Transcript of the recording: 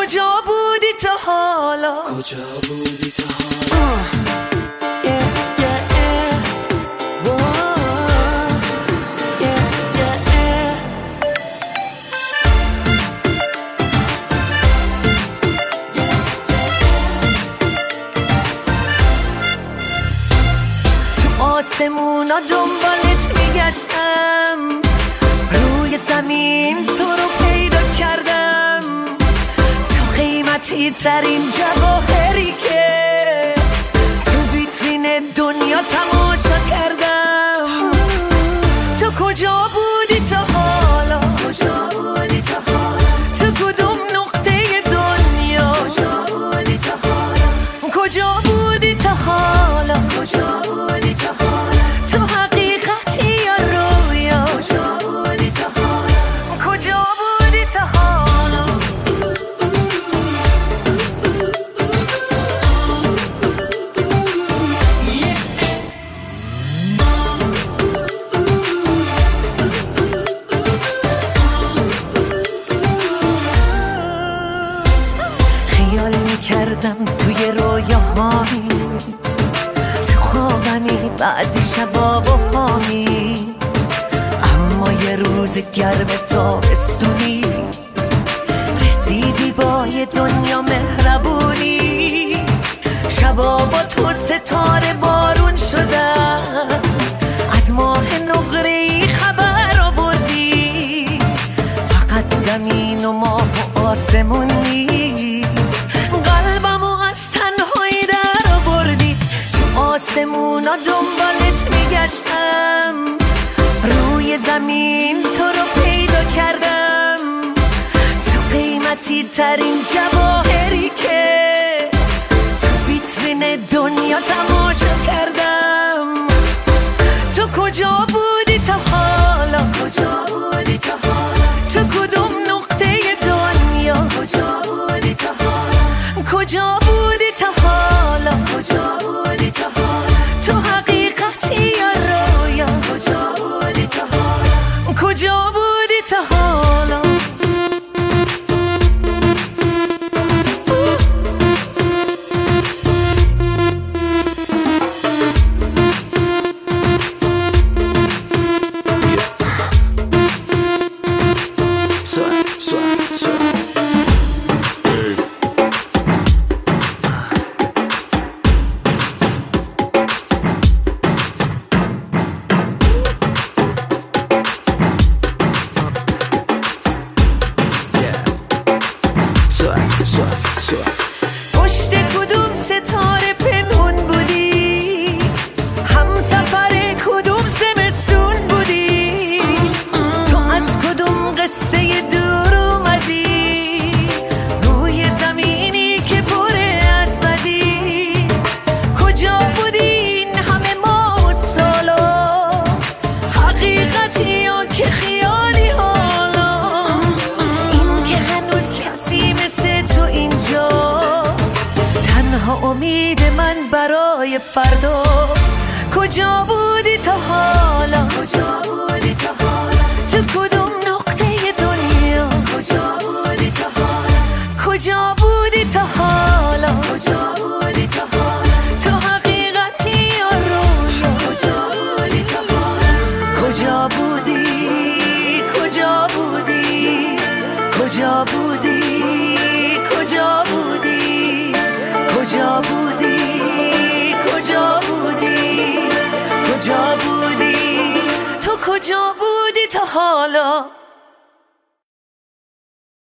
کجا بودی تا حالا؟ کجا بودی تا حالا؟ تو آسمونا دنبالت میگشتم، روی زمین تو رو پیدا کردم، تو قیمتی ترین جواهری که تو ویترین دنیا تماشا کردم. تو کجا بودی تا حالا؟ کجا بودی تا حالا؟ تو کدوم نقطه دنیا؟ کجا بودی تا حالا؟ کجا بودی تا حالا؟ کجا بودی تا حالا؟ تو حقیقتی یا رویا؟ کجا بودی تا حالا؟ کجا بودی تا حالا؟ خیال میکردم توی رویاهایی، تو خوابمی بعضی شبا بهامی، اما یه روز گرم تابستونی رسیدی با یه دنیا مهربونی. شبا با تو ستاره بارون شدن، از ماه نقره‌ای خبر آوردی، فقط زمین و ماه و آسمون نیست، قلبمو از تنهایی در آوردی. تو آسمونا دنبالت میگشتم، روی زمین تو رو پیدا کردم، تو قیمتی ترین جواهری که تو ویترین دنیا تماشا کردم. تو کجا بودی تا حالا؟ کجا بودی تا حالا؟ تو کدوم نقطه دنیا؟ کجا بودی تا حالا؟ کجا بودی تا حالا؟ کجا بودی تا حالا؟ تو حقیقتی یا رویا؟ کجا بودی تا حالا؟ کجا بودی تا حالا؟ پشت کدوم ستاره پنهون بودی؟ همسفر کدوم زمستون بودی؟ تو از کدوم قصه دور اومدی؟ روی زمینی که پر از بدی. کجا بودی این همه ماه و سالا؟ حقیقتی یا که خیالی حالا؟ این که هنوز کسی مثل تو اینجاست، تنها امید من برای فرداست. کجا بودی تا حالا؟ کجا بودی تا حالا؟ تو کدوم نقطه دنیا؟ کجا بودی تا حالا؟ کجا بودی تا حالا؟ کجا بودی تا حالا؟ تو حقیقتی یا رویا؟ کجا بودی تا حالا؟ کجا بودی؟ کجا بودی؟ کجا بودی؟ کجا بودی؟ کجا بودی؟ کجا بودی؟ کجا بودی؟ تو کجا بودی تا حالا؟